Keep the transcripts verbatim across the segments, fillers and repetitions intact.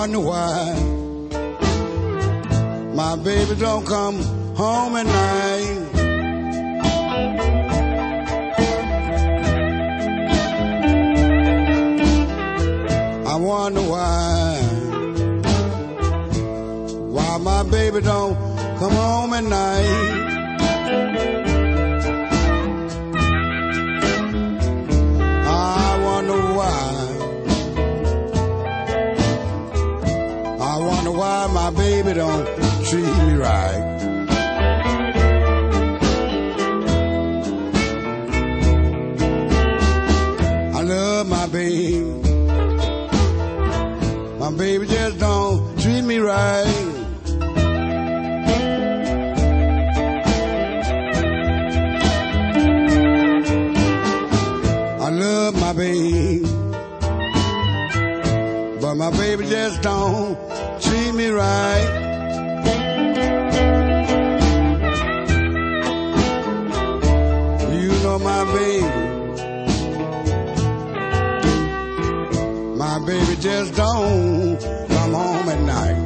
wonder why my baby don't come home at night. I wonder why, why my baby don't come home at night. I wonder why, I wonder why my baby don't treat me right. I love my baby, my baby just don't treat me right. I love my baby, but my baby just don't treat me right. You know my baby, my baby just don't come home at night.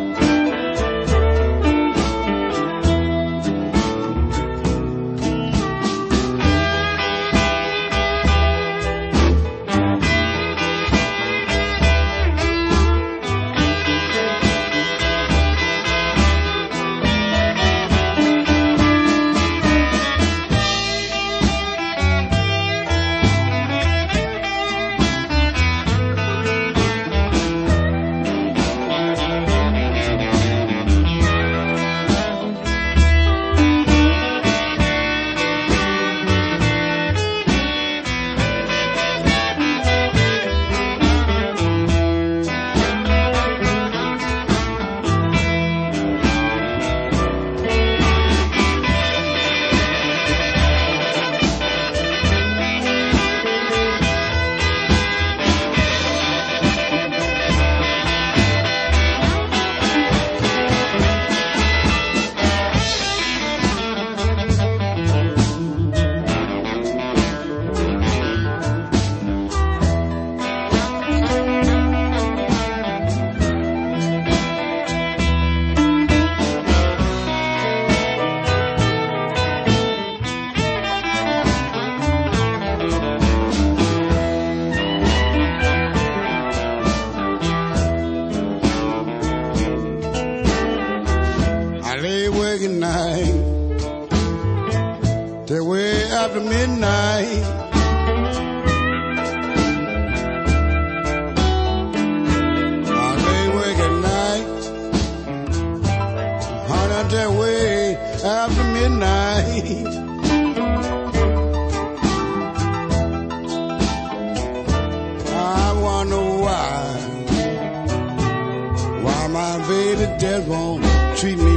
Till way after midnight. I lay awake at night, honey, till way after midnight. I wonder why, why my baby just won't treat me